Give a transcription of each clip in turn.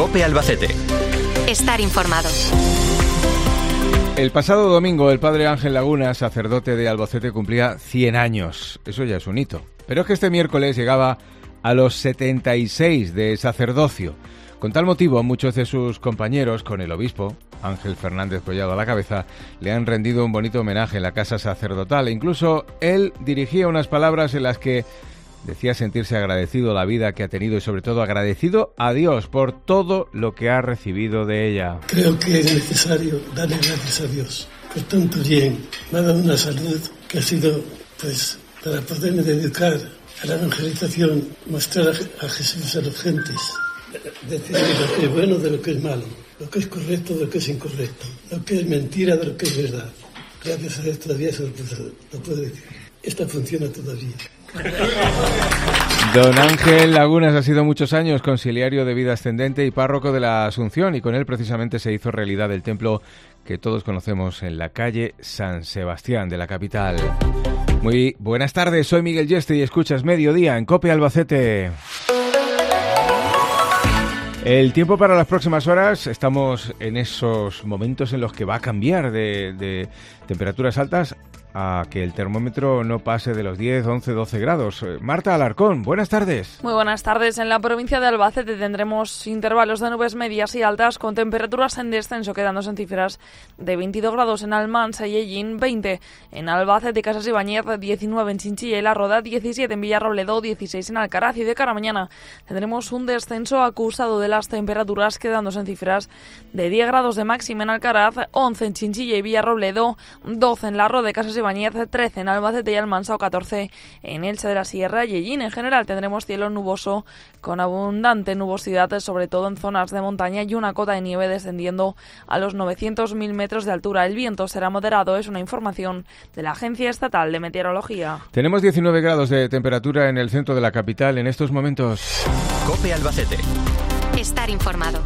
COPE Albacete. Estar informado. El pasado domingo el padre Ángel Lagunas, sacerdote de Albacete, cumplía 100 años. Eso ya es un hito. Pero es que este miércoles llegaba a los 76 de sacerdocio. Con tal motivo, muchos de sus compañeros, con el obispo, Ángel Fernández Collado a la cabeza, le han rendido un bonito homenaje en la casa sacerdotal. E incluso él dirigía unas palabras en las que decía sentirse agradecido a la vida que ha tenido y sobre todo agradecido a Dios por todo lo que ha recibido de ella. Creo que es necesario darle gracias a Dios por tanto bien. Me ha dado una salud que ha sido, para poderme dedicar a la evangelización, mostrar a Jesús a las gentes, decirle lo que es bueno de lo que es malo, lo que es correcto de lo que es incorrecto, lo que es mentira de lo que es verdad. Gracias a Dios todavía eso lo puedo decir. Esta funciona todavía. Don Ángel Lagunas ha sido muchos años conciliario de vida ascendente y párroco de la Asunción, y con él precisamente se hizo realidad el templo que todos conocemos en la calle San Sebastián de la capital. Muy buenas tardes, soy Miguel Yeste y escuchas Mediodía en COPE Albacete. El tiempo para las próximas horas, estamos en esos momentos en los que va a cambiar de temperaturas altas a que el termómetro no pase de los 10, 11, 12 grados. Marta Alarcón, buenas tardes. Muy buenas tardes. En la provincia de Albacete tendremos intervalos de nubes medias y altas con temperaturas en descenso, quedándose en cifras de 22 grados en Almansa y Ellín, 20 en Albacete, Casas y Bañez, 19 en Chinchilla y La Roda, 17 en Villarrobledo, 16 en Alcaraz, y de cara a mañana tendremos un descenso acusado de las temperaturas, quedándose en cifras de 10 grados de máxima en Alcaraz, 11 en Chinchilla y Villarrobledo, 12 en La Roda, Casas y Bañez, 13 en Albacete y Almansa, o 14 en Elche de la Sierra y Ellín. En general tendremos cielo nuboso con abundante nubosidad, sobre todo en zonas de montaña, y una cota de nieve descendiendo a los 900.000 metros de altura. El viento será moderado, es una información de la Agencia Estatal de Meteorología. Tenemos 19 grados de temperatura en el centro de la capital en estos momentos. COPE Albacete. Estar informado.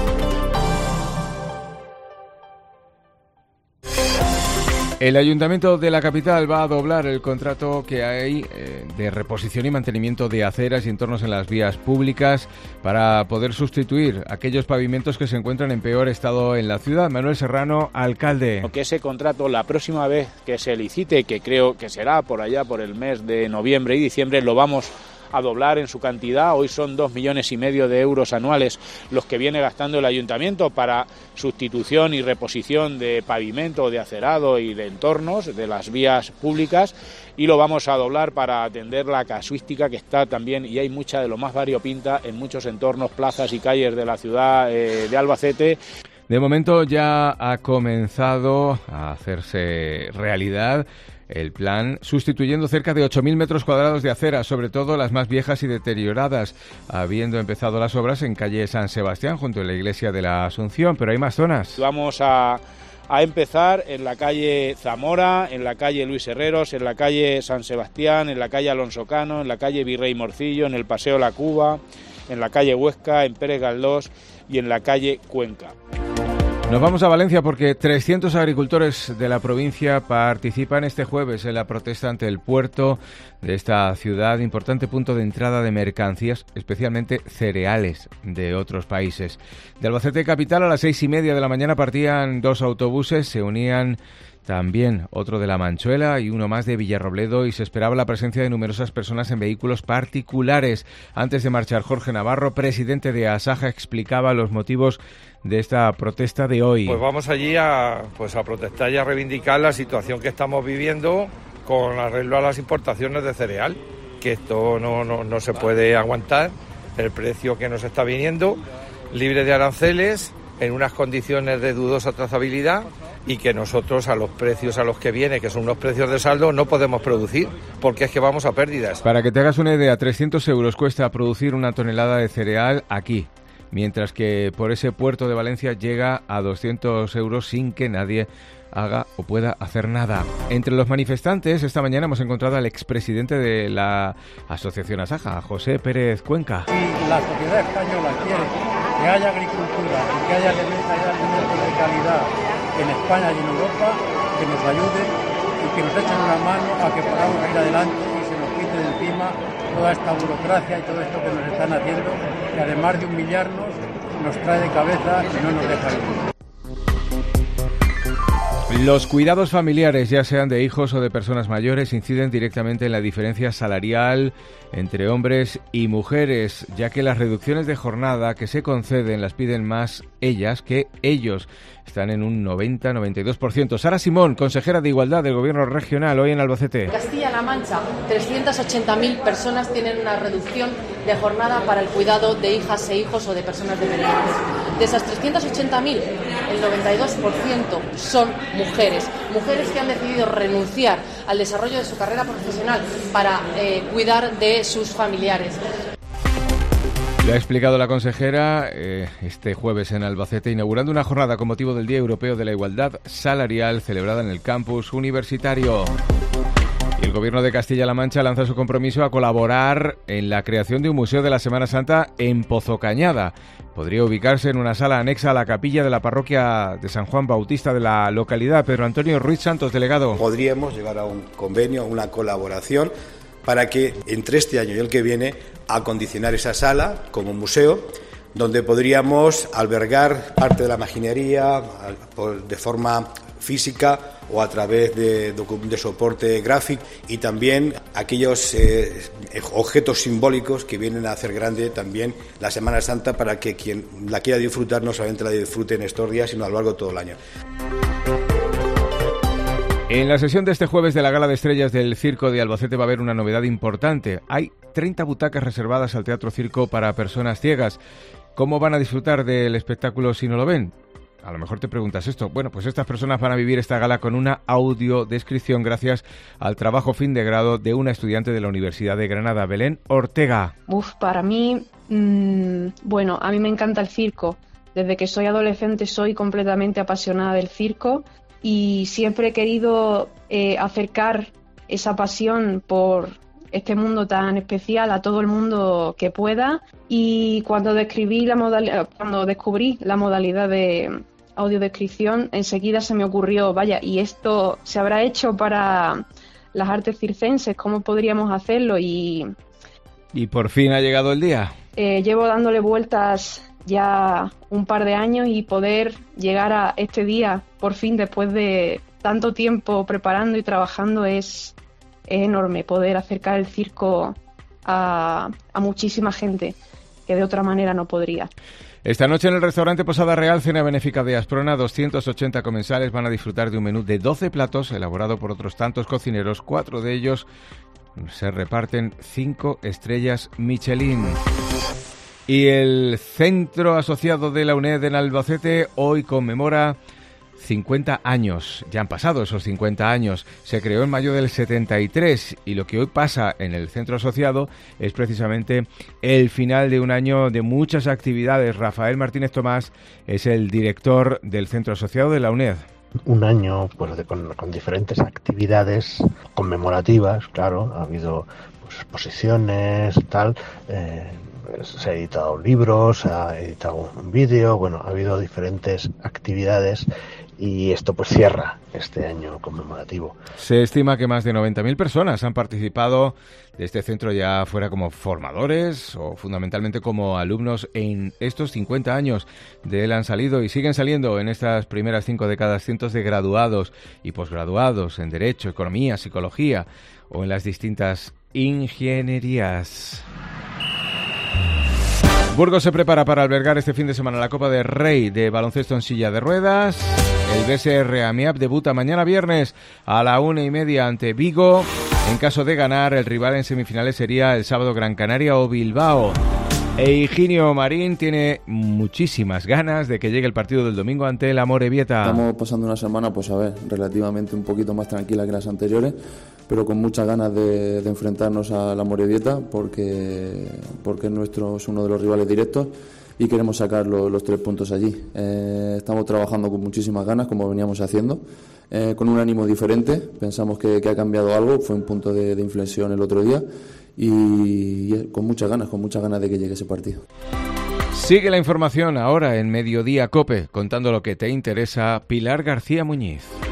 El Ayuntamiento de la capital va a doblar el contrato que hay de reposición y mantenimiento de aceras y entornos en las vías públicas para poder sustituir aquellos pavimentos que se encuentran en peor estado en la ciudad. Manuel Serrano, alcalde. Que ese contrato, la próxima vez que se licite, que creo que será por allá por el mes de noviembre y diciembre, lo vamos a doblar en su cantidad. Hoy son 2,5 millones de euros anuales los que viene gastando el ayuntamiento para sustitución y reposición de pavimento, de acerado y de entornos de las vías públicas, y lo vamos a doblar para atender la casuística que está también, y hay mucha de lo más variopinta en muchos entornos, plazas y calles de la ciudad de Albacete. De momento ya ha comenzado a hacerse realidad el plan, sustituyendo cerca de 8.000 metros cuadrados de acera, sobre todo las más viejas y deterioradas, habiendo empezado las obras en calle San Sebastián, junto a la iglesia de la Asunción, pero hay más zonas. Vamos a empezar en la calle Zamora, en la calle Luis Herreros, en la calle San Sebastián, en la calle Alonso Cano, en la calle Virrey Morcillo, en el Paseo La Cuba, en la calle Huesca, en Pérez Galdós y en la calle Cuenca. Nos vamos a Valencia porque 300 agricultores de la provincia participan este jueves en la protesta ante el puerto de esta ciudad, importante punto de entrada de mercancías, especialmente cereales de otros países. De Albacete capital a las 6:30 de la mañana partían 2 autobuses, se unían también otro de La Manchuela y uno más de Villarrobledo, y se esperaba la presencia de numerosas personas en vehículos particulares. Antes de marchar, Jorge Navarro, presidente de Asaja, explicaba los motivos de esta protesta de hoy. Pues vamos allí a protestar y a reivindicar la situación que estamos viviendo con arreglo a las importaciones de cereal, que esto no se puede aguantar, el precio que nos está viniendo, libre de aranceles, en unas condiciones de dudosa trazabilidad, y que nosotros a los precios a los que viene, que son unos precios de saldo, no podemos producir, porque es que vamos a pérdidas. Para que te hagas una idea, 300 euros cuesta producir una tonelada de cereal aquí, mientras que por ese puerto de Valencia llega a 200 euros sin que nadie haga o pueda hacer nada. Entre los manifestantes, esta mañana hemos encontrado al expresidente de la Asociación Asaja, José Pérez Cuenca. Si la sociedad española quiere que haya agricultura y que haya alimentos de calidad en España y en Europa, que nos ayuden y que nos echen una mano a que podamos ir adelante y se nos quite de encima toda esta burocracia y todo esto que nos están haciendo, que además de humillarnos, nos trae de cabeza y no nos deja vivir. Los cuidados familiares, ya sean de hijos o de personas mayores, inciden directamente en la diferencia salarial entre hombres y mujeres, ya que las reducciones de jornada que se conceden las piden más ellas que ellos. Están en un 90-92%. Sara Simón, consejera de Igualdad del Gobierno Regional, hoy en Albacete. En Castilla-La Mancha, 380.000 personas tienen una reducción de jornada para el cuidado de hijas e hijos o de personas dependientes. De esas 380.000, el 92% son mujeres que han decidido renunciar al desarrollo de su carrera profesional para cuidar de sus familiares. Lo ha explicado la consejera este jueves en Albacete, inaugurando una jornada con motivo del Día Europeo de la Igualdad Salarial celebrada en el campus universitario. Y el Gobierno de Castilla-La Mancha lanza su compromiso a colaborar en la creación de un museo de la Semana Santa en Pozocañada. Podría ubicarse en una sala anexa a la capilla de la parroquia de San Juan Bautista de la localidad. Pedro Antonio Ruiz Santos, delegado. Podríamos llegar a un convenio, a una colaboración, para que entre este año y el que viene acondicionar esa sala como museo, donde podríamos albergar parte de la maquinaria de forma física o a través de soporte gráfico, y también aquellos objetos simbólicos que vienen a hacer grande también la Semana Santa, para que quien la quiera disfrutar no solamente la disfrute en estos días, sino a lo largo de todo el año. En la sesión de este jueves de la Gala de Estrellas del Circo de Albacete va a haber una novedad importante. Hay 30 butacas reservadas al Teatro Circo para personas ciegas. ¿Cómo van a disfrutar del espectáculo si no lo ven? A lo mejor te preguntas esto. Bueno, pues estas personas van a vivir esta gala con una audiodescripción gracias al trabajo fin de grado de una estudiante de la Universidad de Granada, Belén Ortega. Para mí, bueno, a mí me encanta el circo. Desde que soy adolescente soy completamente apasionada del circo. Y siempre he querido acercar esa pasión por este mundo tan especial a todo el mundo que pueda. Y cuando descubrí la modalidad de audiodescripción, enseguida se me ocurrió, vaya, ¿y esto se habrá hecho para las artes circenses? ¿Cómo podríamos hacerlo? Y por fin ha llegado el día. Llevo dándole vueltas ya un par de años, y poder llegar a este día por fin, después de tanto tiempo preparando y trabajando, es enorme. Poder acercar el circo a muchísima gente que de otra manera no podría. Esta noche en el restaurante Posada Real, cena benéfica de Asprona, 280 comensales van a disfrutar de un menú de 12 platos elaborado por otros tantos cocineros. 4 de ellos se reparten 5 estrellas Michelin. Y el Centro Asociado de la UNED en Albacete hoy conmemora 50 años. Ya han pasado esos 50 años. Se creó en mayo del 73 y lo que hoy pasa en el Centro Asociado es precisamente el final de un año de muchas actividades. Rafael Martínez Tomás es el director del Centro Asociado de la UNED. Un año con diferentes actividades conmemorativas, claro. Ha habido exposiciones, tal. Se ha editado libros, se ha editado un vídeo, bueno, ha habido diferentes actividades y esto pues cierra este año conmemorativo. Se estima que más de 90.000 personas han participado de este centro, ya fuera como formadores o fundamentalmente como alumnos. En estos 50 años de él han salido y siguen saliendo en estas primeras 5 décadas cientos de graduados y posgraduados en Derecho, Economía, Psicología o en las distintas ingenierías. Burgos se prepara para albergar este fin de semana la Copa del Rey de baloncesto en silla de ruedas. El BSR Amiab debuta mañana viernes a la 1:30 ante Vigo. En caso de ganar, el rival en semifinales sería el sábado Gran Canaria o Bilbao. Higinio Marín tiene muchísimas ganas de que llegue el partido del domingo ante el Amorebieta. Estamos pasando una semana, pues a ver, relativamente un poquito más tranquila que las anteriores, pero con muchas ganas de enfrentarnos a la Amorebieta porque es uno de los rivales directos y queremos sacar los 3 puntos allí. Estamos trabajando con muchísimas ganas, como veníamos haciendo, con un ánimo diferente. Pensamos que ha cambiado algo, fue un punto de inflexión el otro día y con muchas ganas de que llegue ese partido. Sigue la información ahora en Mediodía COPE, contando lo que te interesa, Pilar García Muñiz.